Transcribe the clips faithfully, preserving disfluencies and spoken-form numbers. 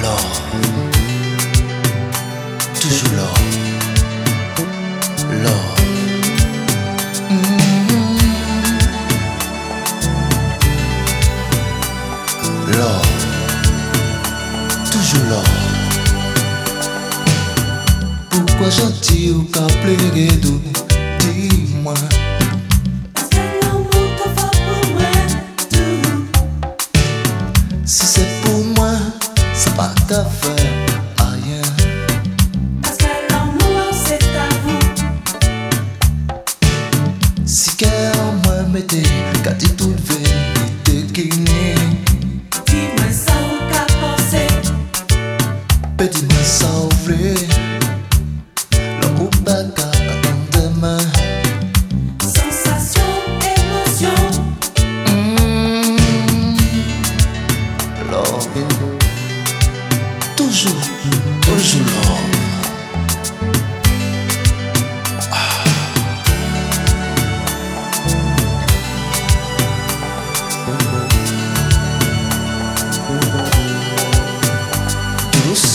Love, toujours love, love. Mm-hmm. Love, toujours love. Pourquoi gentil ou qu'à pleurer d'eau? Dis-moi. Si c'est pour moi, ça va t'affaire à rien. Parce que l'amour c'est à vous. Si qu'elle moi mettez, qu'a dit toute vérité qui n'est. Dis-moi ça ou qu'à penser. Dis-moi ça ou vrai. L'amour pas qu'à attendre demain. Sensation, émotion. Love, toujours, toujours love. Douce.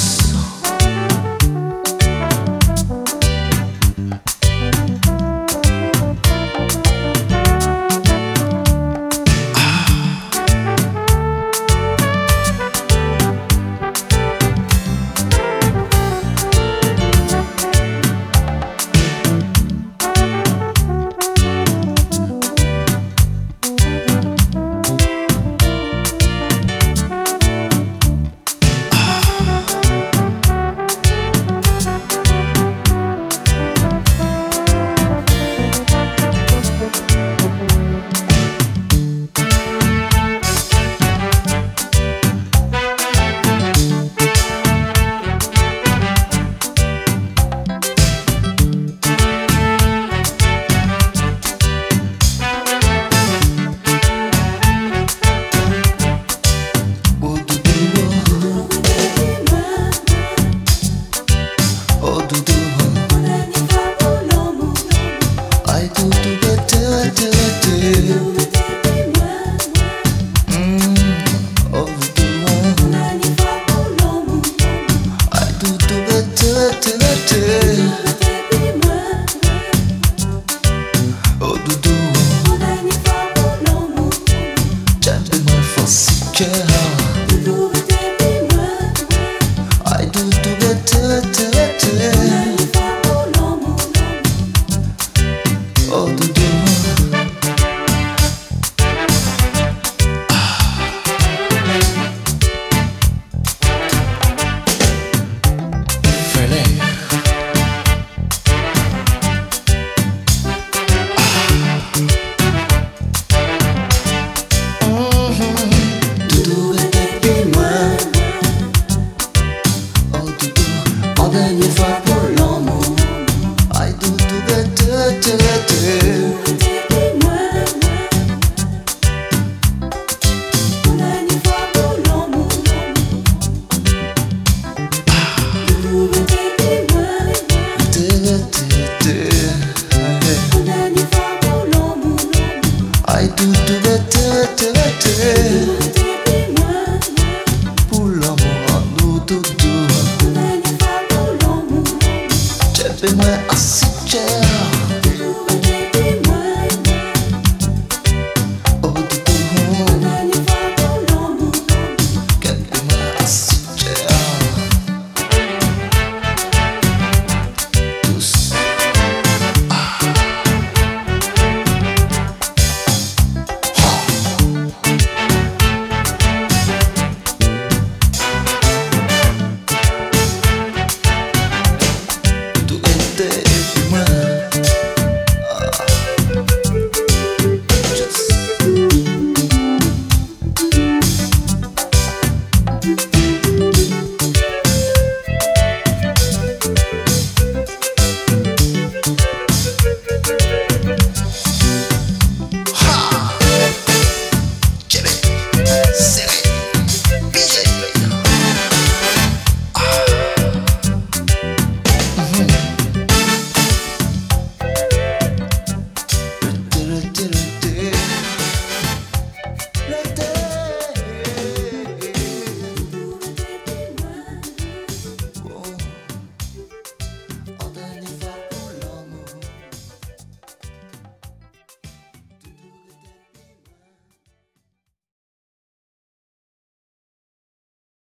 Pour l'amour à nous tous deux. Fais-moi assis.